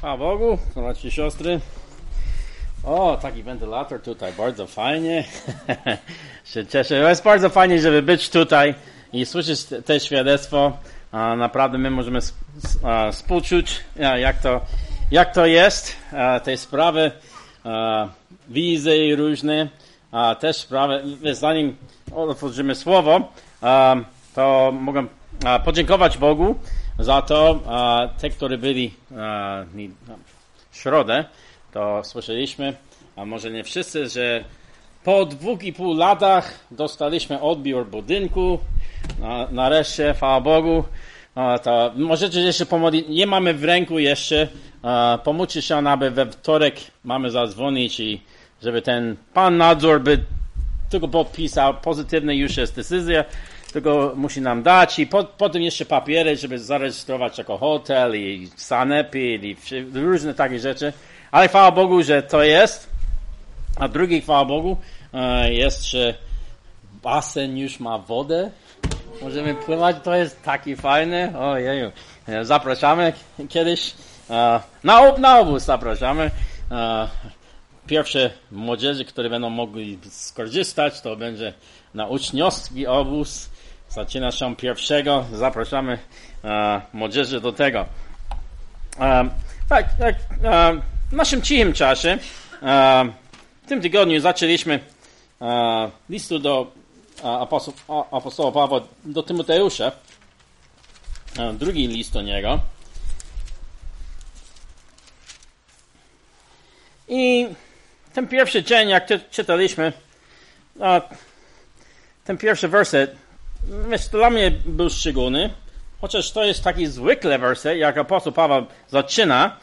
Chwała Bogu, bracia i siostry. O, taki wentylator tutaj, bardzo fajnie. się cieszę. Jest bardzo fajnie, żeby być tutaj i słyszeć te świadectwo. Naprawdę my możemy współczuć, jak to jest, te sprawy, wizy różne, też sprawy. Zanim otworzymy słowo, to mogę podziękować Bogu za to, te, którzy byli w środę, to słyszeliśmy, a może nie wszyscy, że po 2,5 latach dostaliśmy odbiór budynku. Nareszcie, chwała Bogu. To możecie jeszcze pomodlić. Nie mamy w ręku jeszcze. Pomóżcie się, aby we wtorek mamy zadzwonić i żeby ten pan nadzór by tylko podpisał. Pozytywnie już jest decyzja. Tylko musi nam dać i potem jeszcze papiery, żeby zarejestrować jako hotel i sanepid i różne takie rzeczy. Ale chwała Bogu, że to jest. A drugi, chwała Bogu, jest, że basen już ma wodę. Możemy pływać, to jest taki fajny. Ojeju. Zapraszamy kiedyś. Na obóz zapraszamy. Pierwsze młodzieży, które będą mogli skorzystać, to będzie na uczniowski obóz. Zaczyna się 1. Zapraszamy młodzieży do tego. W naszym cichym czasie, w tym tygodniu zaczęliśmy listu do apostoła Pawła do Tymoteusza, drugi list do niego. I ten pierwszy dzień, jak czytaliśmy, ten pierwszy werset, dla mnie był szczególny, chociaż to jest taki zwykły werset, jak apostoł Paweł zaczyna.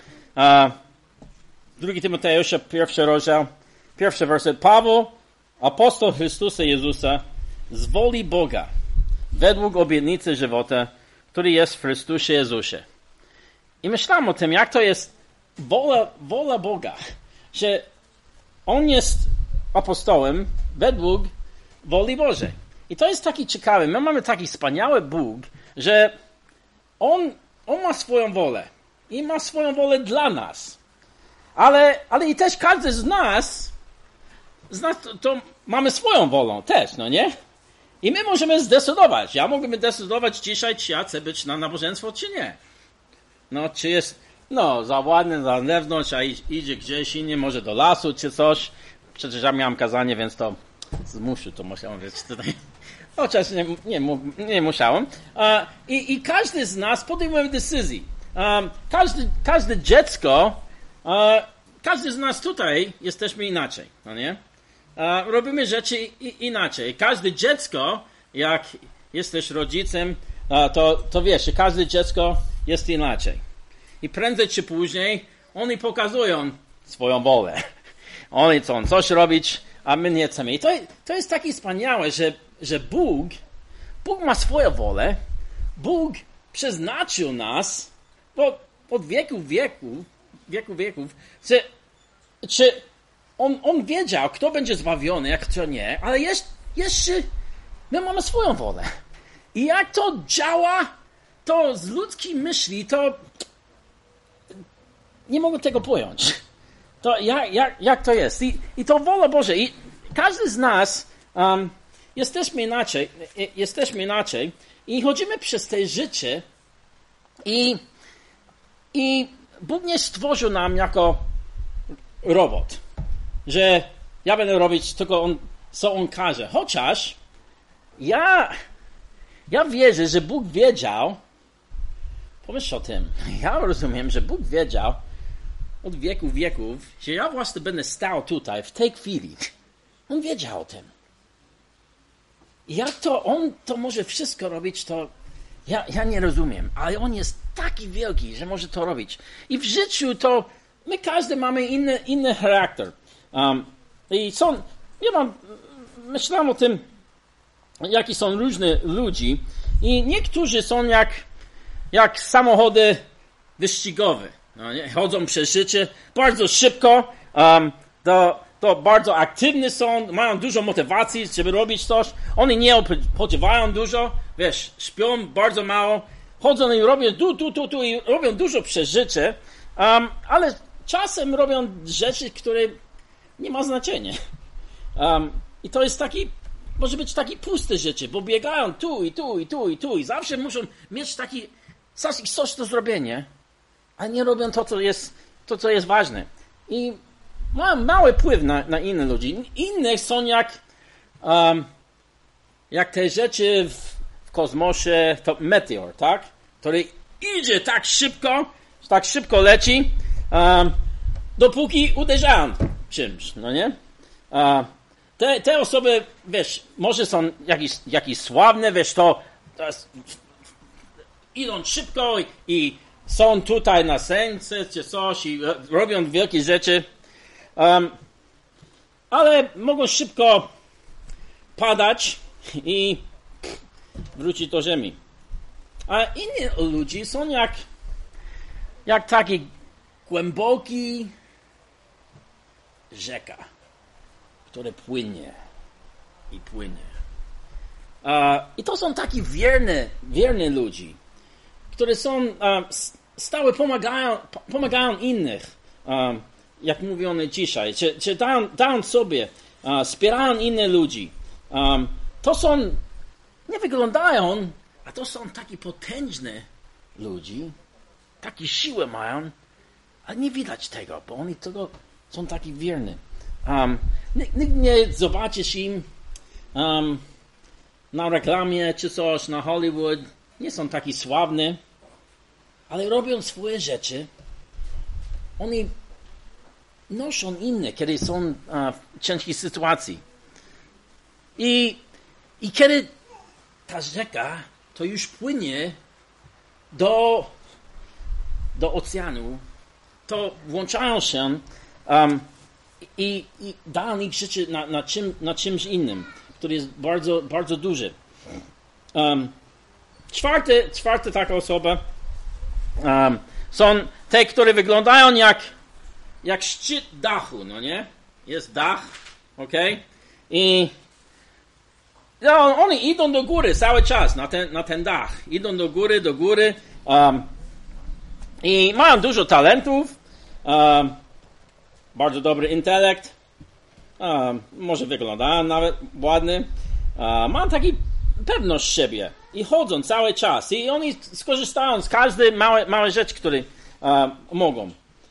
2 Tymoteusza, 1 rozdział, 1 werset. Paweł, apostoł Chrystusa Jezusa, z woli Boga, według obietnicy żywota, który jest w Chrystusie Jezusie. I myślałem o tym, jak to jest wola Boga, że On jest apostołem według woli Bożej. I to jest taki ciekawy. My mamy taki wspaniały Bóg, że On ma swoją wolę. I ma swoją wolę dla nas. Ale i też każdy z nas to mamy swoją wolę też, no nie? I my możemy zdecydować. Ja mogę decydować dzisiaj, czy ja chcę być na nabożeństwo, czy nie. No, czy jest, za ładny na zewnątrz, a idzie gdzieś indziej, może do lasu, czy coś. Przecież ja miałem kazanie, więc to zmuszę, to musiałem być tutaj. Chociaż nie musiałem. I każdy z nas podejmuje decyzję. Każde dziecko, każdy z nas tutaj jesteśmy inaczej, no nie? Robimy rzeczy inaczej. Każde dziecko, jak jesteś rodzicem, to wiesz, że każde dziecko jest inaczej. I prędzej czy później oni pokazują swoją wolę. Oni chcą coś robić, a my nie chcemy. I to jest takie wspaniałe, że Bóg ma swoją wolę. Bóg przeznaczył nas od wieków, że on wiedział, kto będzie zbawiony, jak kto nie, ale jeszcze my mamy swoją wolę. I jak to działa, to z ludzkiej myśli, to nie mogę tego pojąć. To jak to jest? I to wola Boża. I każdy z nas jesteśmy inaczej i chodzimy przez te życie i Bóg nie stworzył nam jako robot, że ja będę robić tylko co On każe. Chociaż ja wierzę, że Bóg wiedział, pomyśl o tym, ja rozumiem, że Bóg wiedział od wieków, że ja właśnie będę stał tutaj, w tej chwili. On wiedział o tym. I jak to On to może wszystko robić, to ja nie rozumiem, ale On jest taki wielki, że może to robić. I w życiu to my każdy mamy inny charakter. Myślałem o tym, jaki są różne ludzi i niektórzy są jak samochody wyścigowe. No nie? Chodzą przez życie bardzo szybko, to bardzo aktywni są, mają dużo motywacji, żeby robić coś. Oni nie odpoczywają dużo, śpią bardzo mało, chodzą i robią i robią dużo przez życie, Ale czasem robią rzeczy, które nie ma znaczenia. I to jest może być takie puste rzeczy, bo biegają tu i tu i tu i tu i zawsze muszą mieć coś do zrobienia, a nie robią to, co jest ważne. I mają mały wpływ na innych ludzi. Inne są jak te rzeczy w kosmosie, to meteor, tak? Który idzie tak szybko leci, dopóki uderzają czymś, no nie? Te osoby, wiesz, może są jakieś sławne, wiesz, to idą szybko i są tutaj na sęce czy coś i robią wielkie rzeczy, ale mogą szybko padać i wrócić do ziemi. A inni ludzie są jak taki głęboki rzeka, które płynie i płynie. I to są takie wierne ludzie, które są stale pomagają innych, jak mówiono dzisiaj, czy dają sobie, wspierają innych ludzi. To są, nie wyglądają, a to są takie potężne ludzie, takie siłę mają, ale nie widać tego, bo oni tego są taki wierni. Nikt nie zobaczysz im na reklamie czy coś, na Hollywood. Nie są taki sławni, ale robią swoje rzeczy. Oni noszą inne, kiedy są w ciężkiej sytuacji. I kiedy ta rzeka to już płynie do oceanu, to włączają się i dają ich życie na czymś innym, który jest bardzo, bardzo duży. Czwarta taka osoba są te, które wyglądają jak szczyt dachu, no nie? Jest dach, okej? I oni idą do góry cały czas na ten dach. Idą do góry. I mają dużo talentów, bardzo dobry intelekt, może wyglądają nawet ładnie. Mają taką pewność siebie i chodzą cały czas. I oni skorzystają z każdej małej rzeczy, które mogą.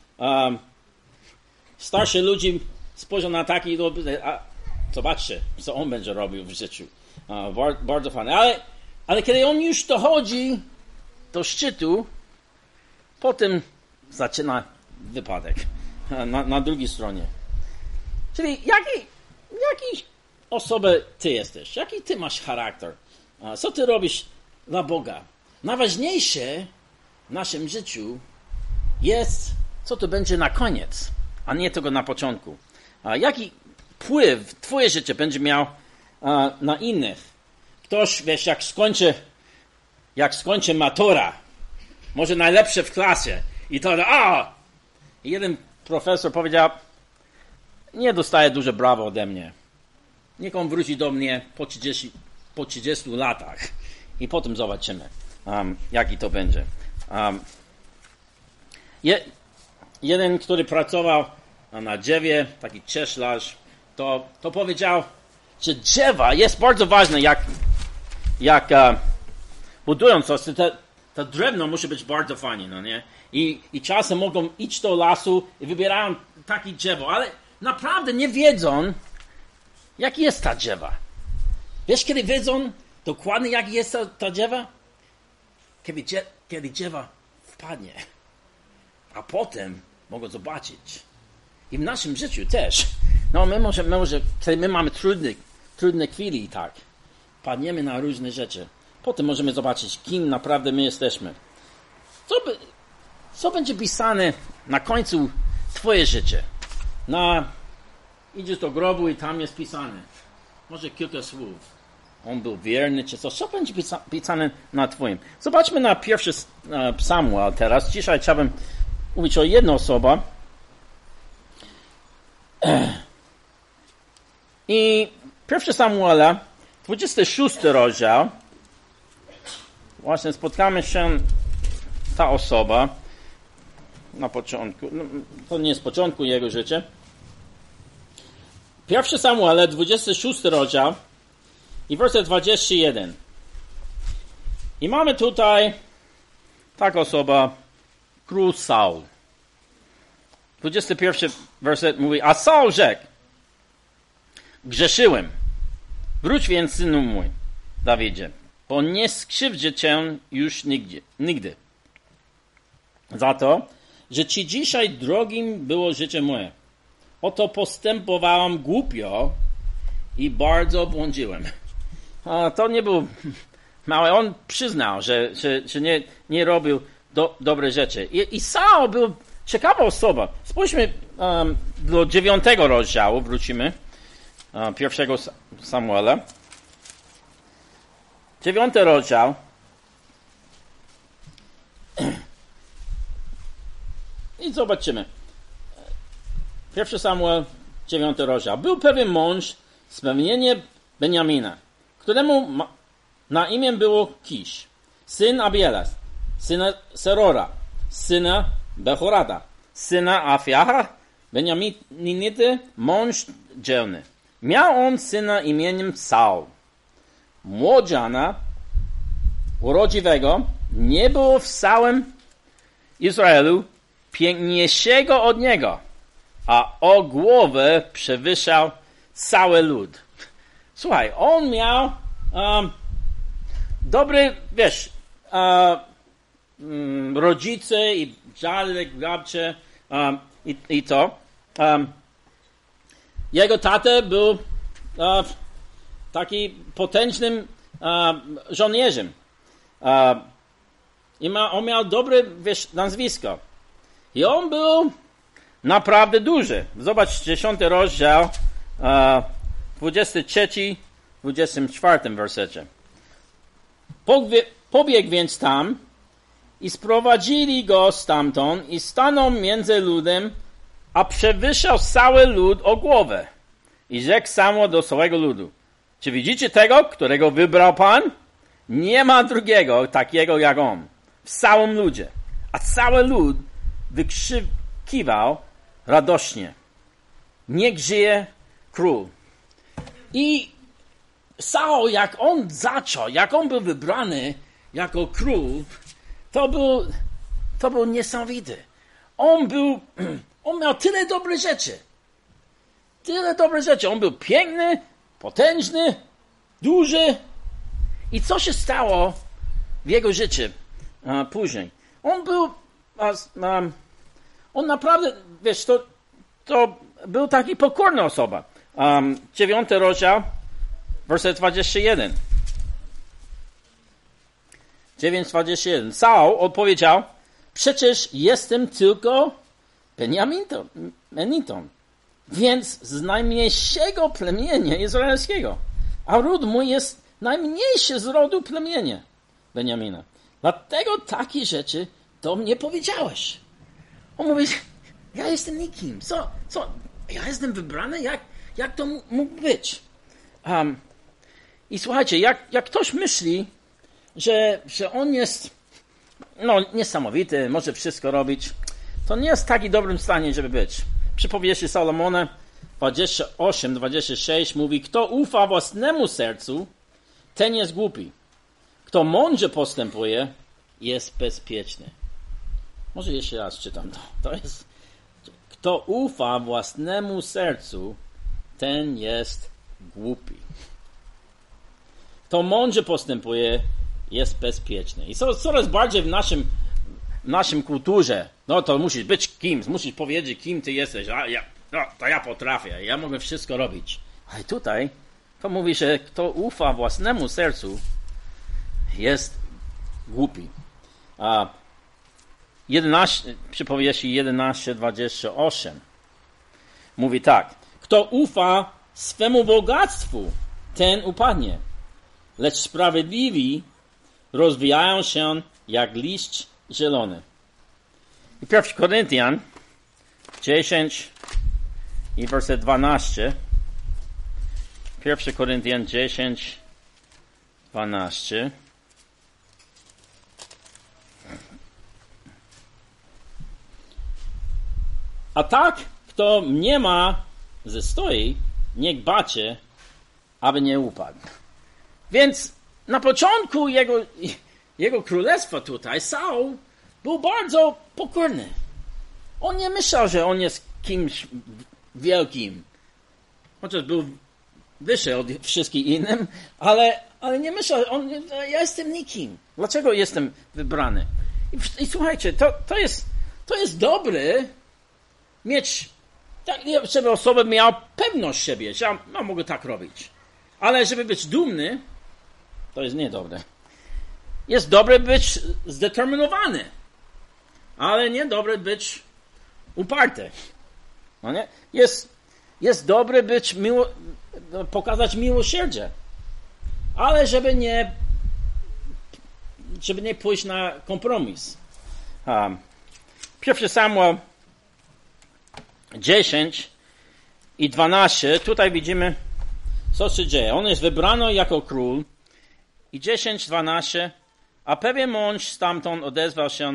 Starsi ludzie spojrzą na taki, zobaczcie, co on będzie robił w życiu. Bardzo fajne. Ale kiedy on już dochodzi do szczytu, potem zaczyna wypadek na drugiej stronie. Czyli jaki osobę ty jesteś? Jaki ty masz charakter? Co ty robisz dla Boga? Najważniejsze w naszym życiu jest, co to będzie na koniec, a nie tego na początku. Jaki wpływ twoje życie będzie miał na innych? Ktoś, wiesz, jak skończy matura, może najlepsze w klasie i to, jeden profesor powiedział, nie dostaje duże brawo ode mnie. Niech on wróci do mnie po 30 latach i potem zobaczymy, jaki to będzie. Jeden, który pracował na drzewie, taki cieślarz, to powiedział, że drzewa jest bardzo ważne, jak budują coś, to drewno musi być bardzo fajne, no nie? I czasem mogą iść do lasu i wybierają takie drzewo, ale naprawdę nie wiedzą, jak jest ta drzewa. Wiesz, kiedy wiedzą dokładnie, jak jest ta drzewa? Kiedy drzewa wpadnie. A potem mogą zobaczyć. I w naszym życiu też. No kiedy my mamy trudne chwili, tak, padniemy na różne rzeczy. Potem możemy zobaczyć, kim naprawdę my jesteśmy. Co będzie pisane na końcu twoje życie? Idziesz do grobu i tam jest pisane. Może kilka słów. On był wierny, czy coś. Co będzie pisane na twoim? Zobaczmy na pierwszy Samuel teraz. Dzisiaj chciałbym mówić o jednej osobie. I pierwszy Samuela, 26 rozdział. Właśnie spotkamy się ta osoba. na początku. No, to nie z początku jego życia. 1 Samuela, 26 rozdział i werset 21. I mamy tutaj taka osoba, król Saul. 21 werset mówi, a Saul rzekł, grzeszyłem. Wróć więc, synu mój, Dawidzie, bo nie skrzywdzę cię już nigdy. Za to, że ci dzisiaj drogim było życie moje. Oto postępowałam głupio i bardzo błądziłem. A to nie był mały. On przyznał, że nie robił dobre rzeczy. I Saul był ciekawa osoba. Spójrzmy do 9 rozdziału, wrócimy. 1 Samuela. 9 rozdział. I zobaczymy. 1 Samuel, 9 rozdział. Był pewien mąż z plemienia Benjamina, któremu na imię było Kisz, syn Abielas, syna Serora, syna Bechorata, syna Afiaha, Benjaminity, mąż dzielny. Miał on syna imieniem Saul. Młodziana, urodziwego, nie było w całym Izraelu piękniejszego od niego, a o głowę przewyższał cały lud. Słuchaj, on miał dobry, rodzice i dziadek, babcie i to. Jego tata był taki potężnym żołnierzem. I on miał dobre, nazwisko. I on był naprawdę duży. Zobacz 10 rozdział, 23, 24 wersecie. Pobiegł więc tam i sprowadzili go stamtąd i stanął między ludem, a przewyższał cały lud o głowę. I rzekł samo do całego ludu. Czy widzicie tego, którego wybrał Pan? Nie ma drugiego takiego jak on w całym ludzie. A cały lud wykrzykiwał radośnie. Niech żyje król. I Saul, jak on zaczął, jak on był wybrany jako król, to był niesamowity. On miał tyle dobre rzeczy. Tyle dobre rzeczy. On był piękny, potężny, duży. I co się stało w jego życiu później? On był on naprawdę, to był taki pokorna osoba. 9 rozdział, werset 21. 9:21. Saul odpowiedział, przecież jestem tylko Benjaminitą, więc z najmniejszego plemienia izraelskiego, a ród mój jest najmniejszy z rodu plemienia Benjamina. Dlatego takie rzeczy do mnie powiedziałeś. On mówi, ja jestem nikim. Co? Ja jestem wybrany? Jak to mógł być? I słuchajcie, jak ktoś myśli, że on jest niesamowity, może wszystko robić, to nie jest w takim dobrym stanie, żeby być. Przypowieści Salomona 28-26 mówi, kto ufa własnemu sercu, ten jest głupi. Kto mądrze postępuje, jest bezpieczny. Może jeszcze raz czytam to. To jest, kto ufa własnemu sercu, ten jest głupi. Kto mądrze postępuje, jest bezpieczny. I coraz bardziej w naszym kulturze, to musisz być kimś, musisz powiedzieć, kim ty jesteś. To ja potrafię, ja mogę wszystko robić. Ale tutaj to mówi, że kto ufa własnemu sercu, jest głupi. Przypowieści 11:28 mówi tak. Kto ufa swemu bogactwu, ten upadnie. Lecz sprawiedliwi rozwijają się jak liść zielony. I 1 Koryntian 10 i werset 12. 1 Koryntian 10, 12. A tak, kto nie ma ze stoi, niech bacie, aby nie upadł. Więc na początku jego królestwa tutaj Saul był bardzo pokorny. On nie myślał, że on jest kimś wielkim. Chociaż był wyższy od wszystkich innych, ale nie myślał, ja jestem nikim. Dlaczego jestem wybrany? I słuchajcie, to jest dobre mieć, tak, żeby osoba miała pewność siebie, że ja mogę tak robić. Ale żeby być dumny, to jest niedobre. Jest dobre być zdeterminowany, ale nie dobre być uparty. No nie? Jest dobre być pokazać miłosierdzie, ale żeby nie pójść na kompromis. 1 Samuel 10 i 12, tutaj widzimy, co się dzieje. On jest wybrany jako król i 10-12, a pewien mąż stamtąd odezwał się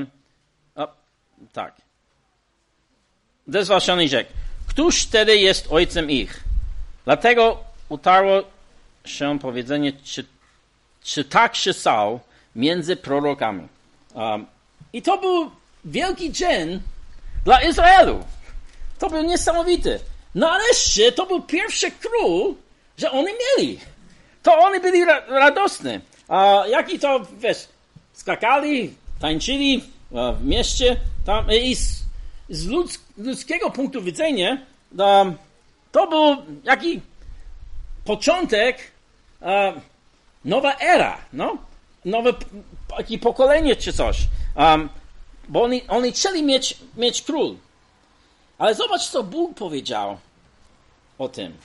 i rzekł: Któż wtedy jest ojcem ich? Dlatego utarło się powiedzenie, czy tak się Saul między prorokami. I to był wielki dzień dla Izraelu. To był niesamowity. Nareszcie to był pierwszy król, że oni mieli. To oni byli radosni. Jaki to, wiesz, skakali, tańczyli w mieście. Tam, i z ludzkiego punktu widzenia to był jaki początek nowa era, no? Nowe takie pokolenie czy coś. Bo oni chcieli mieć król. Ale zobacz, co Bóg powiedział o tym.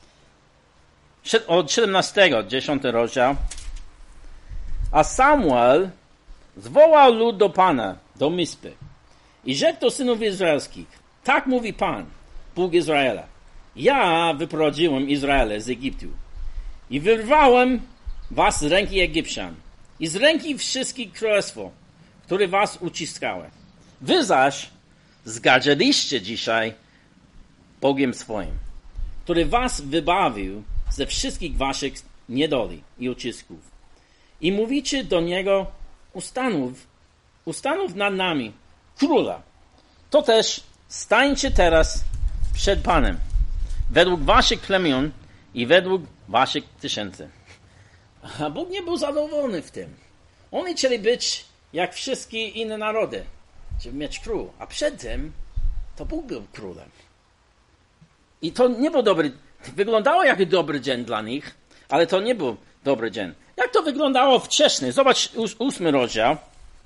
Od 17, 10 rozdział. A Samuel zwołał lud do Pana, do Mispy. I rzekł do synów izraelskich: Tak mówi Pan, Bóg Izraela. Ja wyprowadziłem Izraela z Egiptu i wyrwałem was z ręki Egipcjan i z ręki wszystkich królestwo, które was uciskały. Wy zaś zgardziliście dzisiaj Bogiem swoim, który was wybawił ze wszystkich waszych niedoli i ucisków. I mówicie do Niego: ustanów nad nami króla. To też stańcie teraz przed Panem, według waszych plemion i według waszych tysięcy. A Bóg nie był zadowolony w tym. Oni chcieli być jak wszystkie inne narody, żeby mieć król. A przed tym to Bóg był królem. I to nie był dobry. Wyglądało jak dobry dzień dla nich, ale to nie był dobry dzień. Jak to wyglądało wcześniej? Zobacz 8 rozdział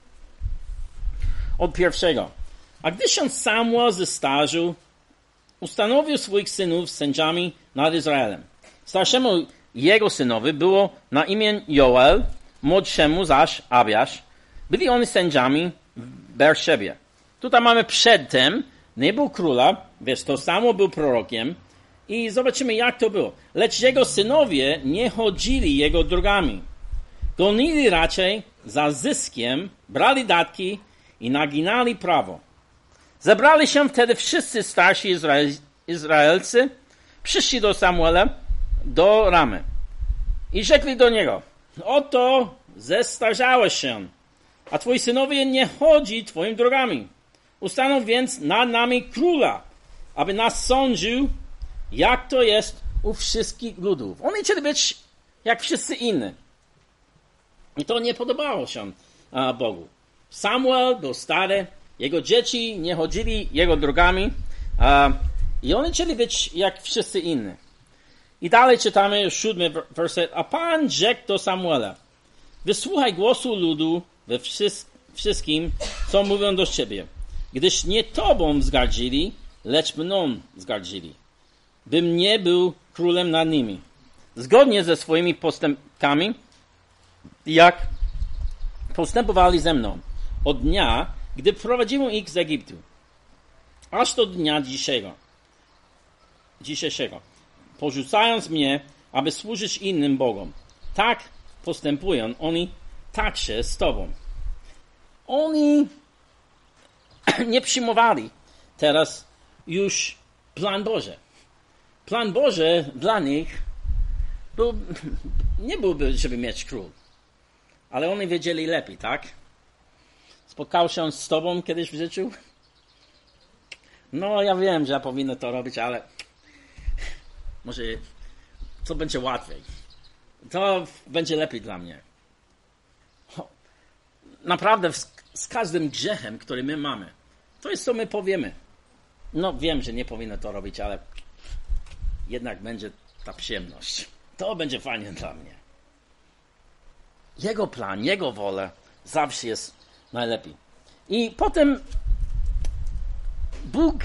od 1. A gdy się Samuel zestarzał, ustanowił swoich synów sędziami nad Izraelem. Starszemu jego synowi było na imię Joel, młodszemu zaś Abiasz. Byli oni sędziami w Berszebie. Tutaj mamy przedtem, nie był króla, wiesz, to samo był prorokiem i zobaczymy, jak to było. Lecz jego synowie nie chodzili jego drogami. Gonili raczej za zyskiem, brali datki i naginali prawo. Zebrali się wtedy wszyscy starsi Izraelcy, przyszli do Samuela, do Ramy i rzekli do niego: Oto zestarzałeś się, a twoi synowie nie chodzi twoimi drogami. Ustanów więc nad nami króla, aby nas sądził, jak to jest u wszystkich ludów. Oni chcieli być jak wszyscy inni. I to nie podobało się Bogu. Samuel był stary, jego dzieci nie chodzili jego drogami i oni chcieli być jak wszyscy inni. I dalej czytamy 7 werset. A Pan rzekł do Samuela: Wysłuchaj głosu ludu we wszystkim, co mówią do ciebie, gdyż nie tobą wzgardzili, lecz mną wzgardzili, bym nie był królem nad nimi. Zgodnie ze swoimi postępkami, jak postępowali ze mną od dnia, gdy prowadziłem ich z Egiptu, aż do dnia dzisiejszego, porzucając mnie, aby służyć innym Bogom. Tak postępują oni także z tobą. Oni nie przyjmowali teraz już plan Boży. Plan Boży dla nich nie byłby, żeby mieć król. Ale oni wiedzieli lepiej, tak? Spotkał się z tobą kiedyś w życiu? No, ja wiem, że ja powinien to robić, ale może to będzie łatwiej. To będzie lepiej dla mnie. Naprawdę z każdym grzechem, który my mamy, to jest co my powiemy. No, wiem, że nie powinno to robić, ale jednak będzie ta przyjemność. To będzie fajnie dla mnie. Jego plan, Jego wola zawsze jest najlepiej. I potem Bóg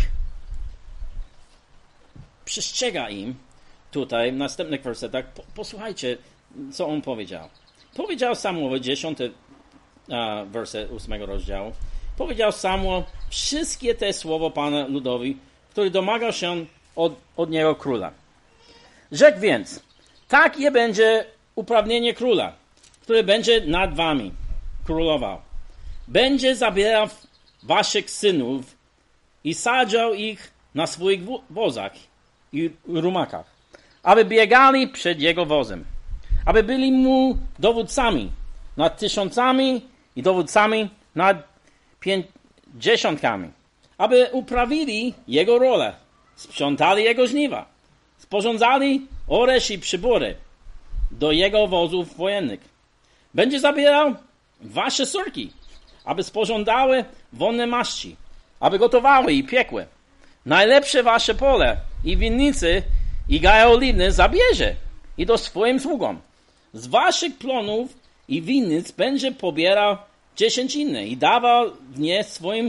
przestrzega im tutaj w następnych wersetach. Posłuchajcie, co On powiedział. Powiedział Samuel, 10 werset 8 rozdziału. Powiedział Samuel wszystkie te słowa Pana ludowi, który domagał się od niego króla. Rzekł więc, takie będzie uprawnienie króla, który będzie nad wami królował. Będzie zabierał waszych synów i sadzał ich na swoich wozach i rumakach, aby biegali przed jego wozem, aby byli mu dowódcami nad 1000 i dowódcami nad 50, aby uprawili jego rolę, sprzątali jego żniwa, sporządzali oresz i przybory do jego wozów wojennych. Będzie zabierał wasze córki, aby sporządzały wonne maści, aby gotowały i piekły. Najlepsze wasze pole i winnicy i gaje oliwne zabierze i do swoim sługom. Z waszych plonów i winnic będzie pobierał dziesięciny i dawał w nie swoim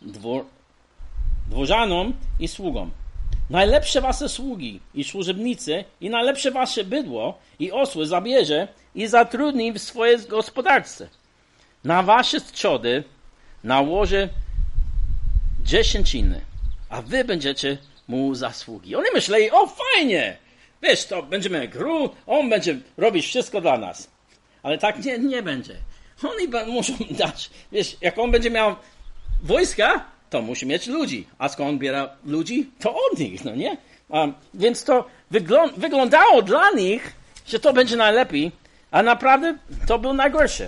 dworzanom i sługom. Najlepsze wasze sługi i służebnicy i najlepsze wasze bydło i osły zabierze i zatrudni w swojej gospodarce. Na wasze trzody nałoży dziesięciny, a wy będziecie mu zasługi. Oni myśleli, o fajnie, wiesz, to będziemy król, on będzie robić wszystko dla nas. Ale tak nie będzie. Oni muszą dać, wiesz, jak on będzie miał wojska, to musi mieć ludzi. A skąd on biera ludzi? To od nich, no nie? Więc to wyglądało dla nich, że to będzie najlepiej, a naprawdę to było najgorsze.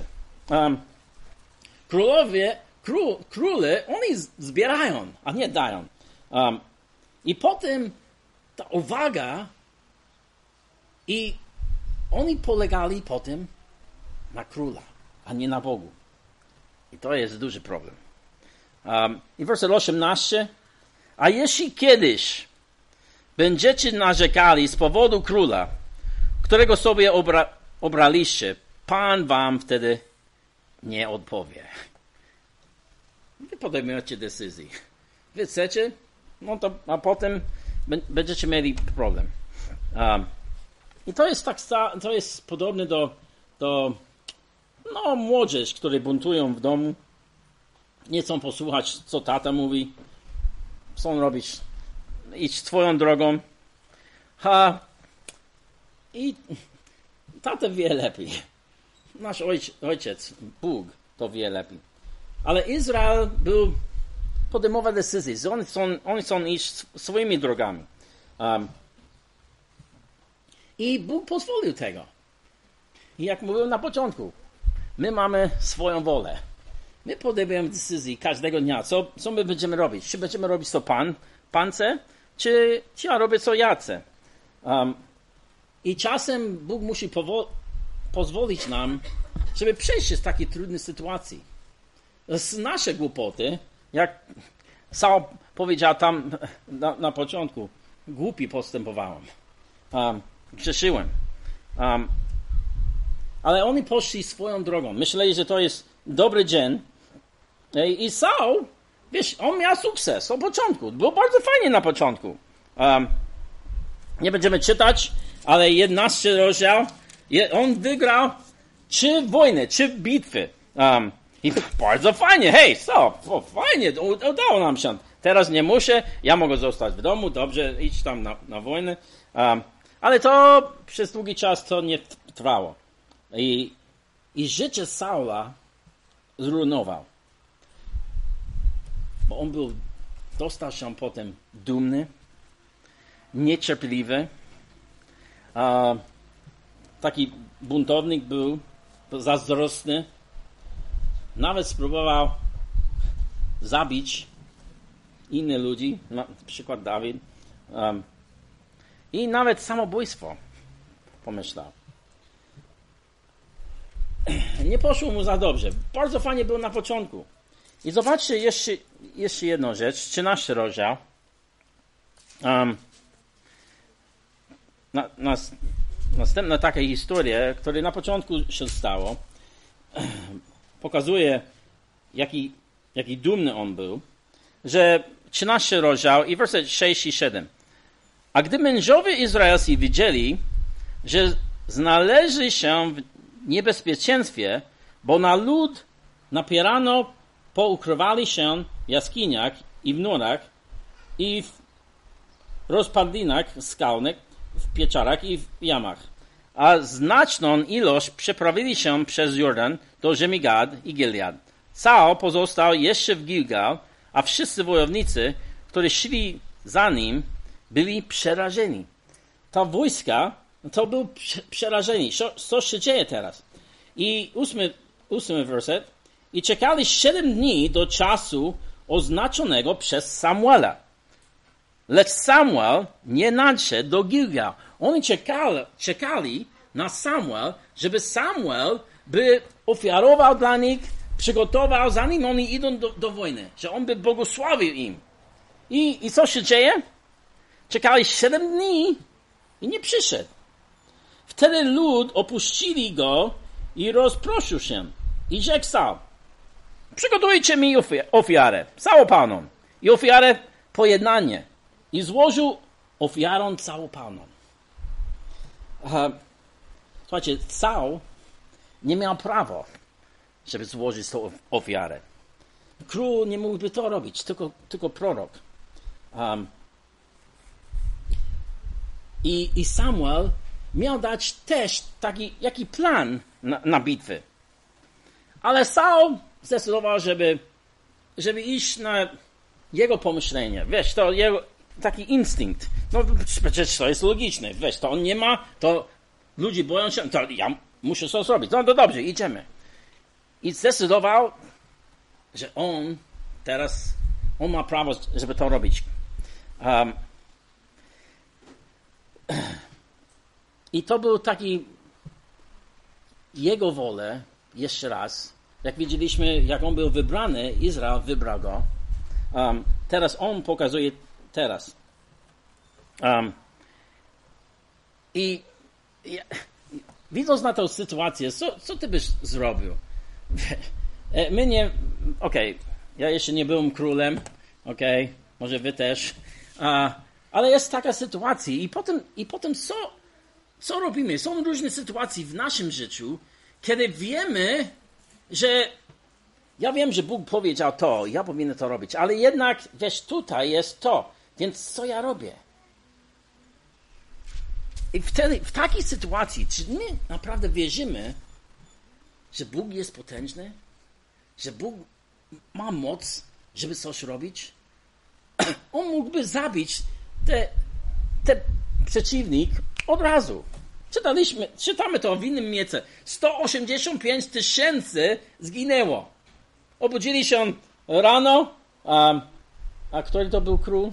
Króle, oni zbierają, a nie dają. I potem ta uwaga i oni polegali potem na króla, a nie na Bogu. I to jest duży problem. I werset 18. A jeśli kiedyś będziecie narzekali z powodu króla, którego sobie obraliście, Pan wam wtedy nie odpowie. Wy podejmujecie decyzję. Wy chcecie, no to, a potem będziecie mieli problem. I to jest to jest podobne do młodzież, które buntują w domu. Nie chcą posłuchać, co tata mówi. Chcą robić, iść swoją drogą. I tata wie lepiej. Nasz ojciec, Bóg, to wie lepiej. Ale Izrael podejmował decyzje. Oni chcą iść swoimi drogami. I Bóg pozwolił tego. I jak mówiłem na początku, my mamy swoją wolę. My podejmujemy decyzje każdego dnia, co my będziemy robić. Czy będziemy robić to Pan chce, czy ja robię, co ja chcę. I czasem Bóg musi pozwolić nam, żeby przejść z takiej trudnej sytuacji. Z naszej głupoty, jak Saul powiedział tam na początku, głupi postępowałem. Grzeszyłem. Ale oni poszli swoją drogą. Myśleli, że to jest dobry dzień. I Saul, wiesz, on miał sukces od początku. Było bardzo fajnie na początku. Nie będziemy czytać, ale 11 rozdział. On wygrał 3 wojny, 3 bitwy. I bardzo fajnie. Hej, fajnie, udało nam się. Teraz nie muszę, ja mogę zostać w domu, dobrze, idź tam na wojnę. Ale to przez długi czas to nie trwało. I życie Saula zrujnował. Bo on był dostał się potem dumny, niecierpliwy. Taki buntownik był, zazdrosny. Nawet spróbował zabić innych ludzi, na przykład Dawid. I nawet samobójstwo pomyślał. Nie poszło mu za dobrze. Bardzo fajnie był na początku. I zobaczcie jeszcze jedną rzecz. 13 rozdział. Następna taka historia, która na początku się stało, pokazuje, jaki dumny on był, że 13 rozdział i werset 6 i 7. A gdy mężowie izraelscy widzieli, że znaleźli się w niebezpieczeństwie, bo na lud napierano, poukrywali się w jaskiniach i w nurach i w rozpadlinach skalnych, w pieczarach i w jamach. A znaczną ilość przeprawili się przez Jordan do ziemi Gad i Gilead. Saul pozostał jeszcze w Gilgal, a wszyscy wojownicy, którzy szli za nim, byli przerażeni. Ta wojska to był przerażeni. Co się dzieje teraz? I 8 werset. I czekali 7 dni do czasu oznaczonego przez Samuela. Lecz Samuel nie nadszedł do Gilgal. Oni czekali na Samuel, żeby Samuel by ofiarował dla nich, przygotował, zanim oni idą do wojny. Że on by błogosławił im. I co się dzieje? Czekali 7 dni i nie przyszedł. Wtedy lud opuścili go i rozproszył się. I rzekł Saul: przygotujcie mi ofiarę całopalną i ofiarę pojednanie. I złożył ofiarę całopalną. Słuchajcie, Saul nie miał prawa, żeby złożyć tą ofiarę. Król nie mógłby to robić, tylko prorok. I Samuel miał dać też taki plan na bitwę. Ale Saul zdecydował, żeby iść na jego pomyślenie. Wiesz, to jego taki instynkt. No przecież to jest logiczne. Wiesz, to on nie ma, to ludzie boją się, to ja muszę to zrobić. No to dobrze, idziemy. I zdecydował, że on ma prawo, żeby to robić. I to był taki jego wolę, jeszcze raz. Jak widzieliśmy, jak on był wybrany, Izrael wybrał go. Teraz on pokazuje teraz. Widząc na tę sytuację, co ty byś zrobił? Ja jeszcze nie byłem królem, może wy też, ale jest taka sytuacja i potem co robimy? Są różne sytuacje w naszym życiu, kiedy wiemy, że ja wiem, że Bóg powiedział to, ja powinienem to robić, ale jednak, wiesz, tutaj jest to, więc co ja robię? I wtedy, w takiej sytuacji, czy my naprawdę wierzymy, że Bóg jest potężny? Że Bóg ma moc, żeby coś robić? On mógłby zabić te przeciwnik od razu. Czytamy to w innym miejscu. 185 000 zginęło. Obudzili się rano. A który to był król?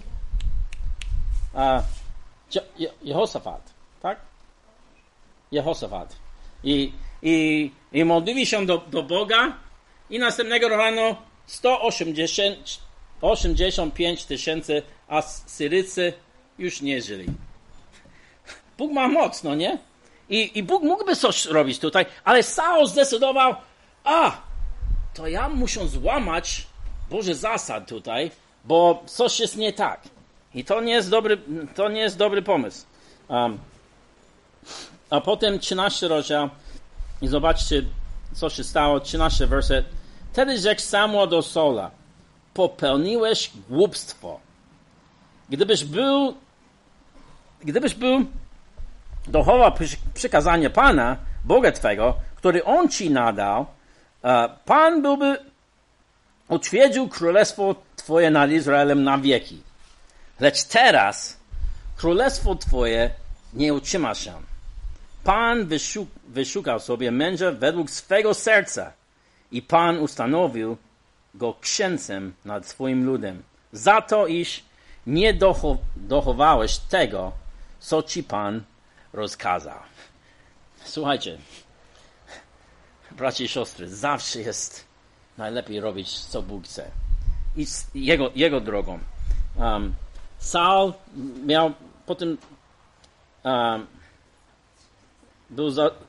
Jehosafat, tak? Jehosafat. I modlili się do Boga i następnego rano 185 000 Asyryjcy już nie żyli. Bóg ma moc, no nie? I Bóg mógłby coś robić tutaj, ale Saul zdecydował, to ja muszę złamać Boże zasad tutaj, bo coś jest nie tak. I to nie jest dobry pomysł. A potem 13 rozdział i zobaczcie, co się stało. 13 werset. Wtedy rzekł Samuel do Saula: popełniłeś głupstwo. Gdybyś był dochował przykazania Pana, Boga Twego, który On ci nadał, Pan byłby utwierdził królestwo Twoje nad Izraelem na wieki. Lecz teraz królestwo Twoje nie utrzyma się. Pan wyszukał sobie męża według swego serca i Pan ustanowił go księcem nad swoim ludem. Za to, iż nie dochowałeś tego, co ci Pan rozkazał. Słuchajcie, bracia i siostry, zawsze jest najlepiej robić, co Bóg chce. I jego drogą. Saul miał potem był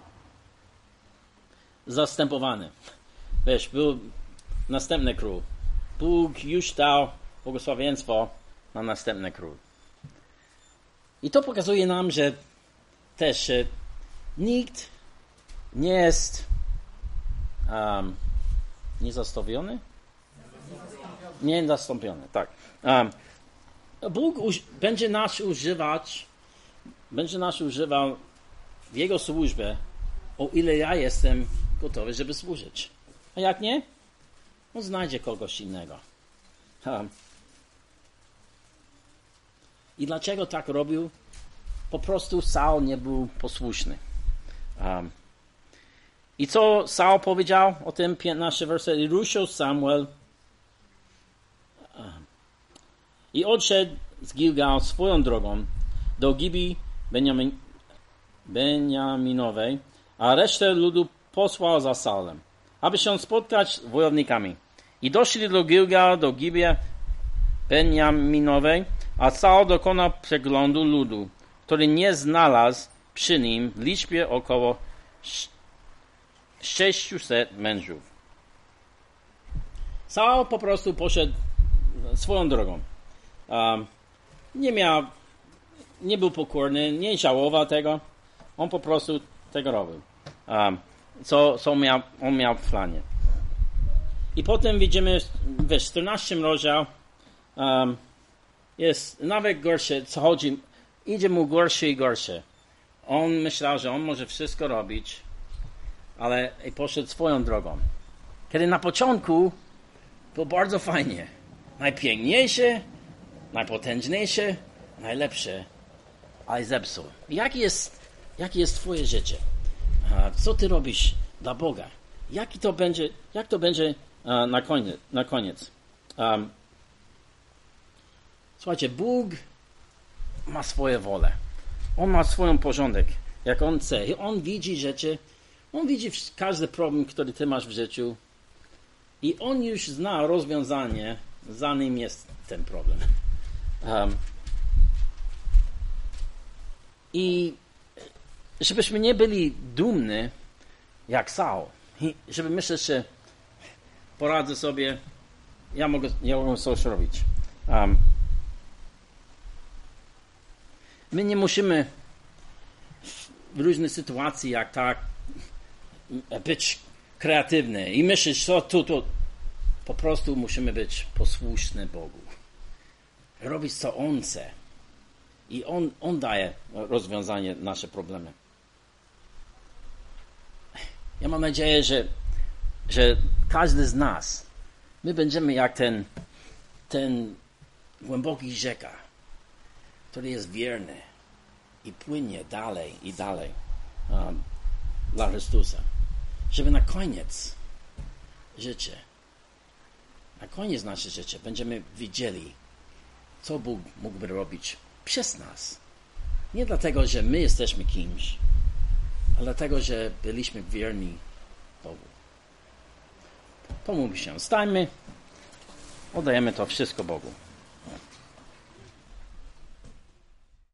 zastępowany. Wiesz, był następny król. Bóg już dał błogosławieństwo na następny król. I to pokazuje nam, że też nikt nie jest niezastąpiony? Niezastąpiony, tak. Bóg będzie nas używał w Jego służbie, o ile ja jestem gotowy, żeby służyć. A jak nie? On znajdzie kogoś innego. I dlaczego tak robił? Po prostu Saul nie był posłuszny. I co Saul powiedział o tym 15 werset? I ruszył Samuel i odszedł z Gilgal swoją drogą do Gibii Beniaminowej, a resztę ludu posłał za Saulem, aby się spotkać z wojownikami. I doszli do Gilgal, do Gibii Beniaminowej, a Saul dokonał przeglądu ludu, który nie znalazł przy nim w liczbie około 600 mężów. Saul po prostu poszedł swoją drogą. Nie był pokorny, nie żałował tego. On po prostu tego robił. Co on miał w planie. I potem widzimy w 14 rozdział jest nawet gorsze, co chodzi, idzie mu gorsze i gorsze. On myślał, że on może wszystko robić, ale poszedł swoją drogą. Kiedy na początku było bardzo fajnie. Najpiękniejsze, najpotężniejsze, najlepsze, ale zepsuł. Jakie jest twoje życie? Co ty robisz dla Boga? Jak to będzie na koniec? Słuchajcie, Bóg ma swoją wolę. On ma swój porządek, jak On chce. I On widzi rzeczy, On widzi każdy problem, który ty masz w życiu i On już zna rozwiązanie, zanim jest ten problem. I żebyśmy nie byli dumni jak Saul, żeby myśleć, że poradzę sobie, ja mogę coś robić. My nie musimy w różnych sytuacjach jak tak być kreatywny i myśleć, co tu. Po prostu musimy być posłuszni Bogu. Robić, co On chce. I On daje rozwiązanie na nasze problemy. Ja mam nadzieję, że każdy z nas, my będziemy jak ten głęboki rzeka, który jest wierny i płynie dalej i dalej dla Chrystusa. Żeby na koniec życia, na koniec nasze życie będziemy widzieli, co Bóg mógłby robić przez nas. Nie dlatego, że my jesteśmy kimś, ale dlatego, że byliśmy wierni Bogu. Pomóżmy się. Stańmy, oddajemy to wszystko Bogu.